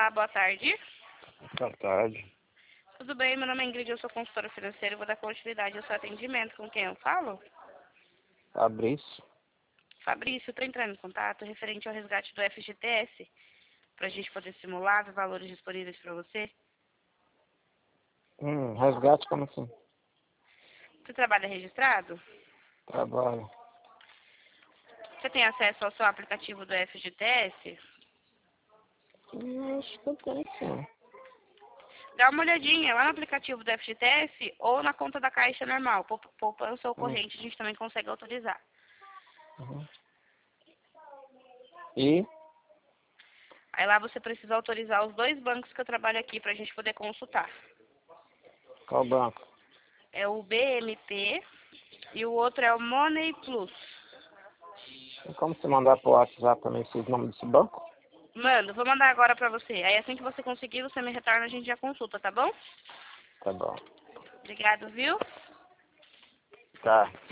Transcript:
Olá, boa tarde. Boa tarde. Tudo bem? Meu nome é Ingrid, eu sou consultora financeira e vou dar continuidade ao seu atendimento. Com quem eu falo? Fabrício. Fabrício, estou entrando em contato referente ao resgate do FGTS, para a gente poder simular os valores disponíveis para você. Resgate como assim? Você trabalha registrado? Trabalho. Você tem acesso ao seu aplicativo do FGTS? Acho que eu tenho sim. Dá uma olhadinha lá no aplicativo do FGTS ou na conta da Caixa normal. Poupança ou corrente, a gente também consegue autorizar. Uhum. E? Aí lá você precisa autorizar os dois bancos que eu trabalho aqui para a gente poder consultar. Qual banco? É o BMP e o outro é o Money Plus. Tem como você mandar pro WhatsApp também o nome desse banco? Mano, vou mandar agora pra você. Aí assim que você conseguir, você me retorna, a gente já consulta, tá bom? Tá bom. Obrigado, viu? Tá.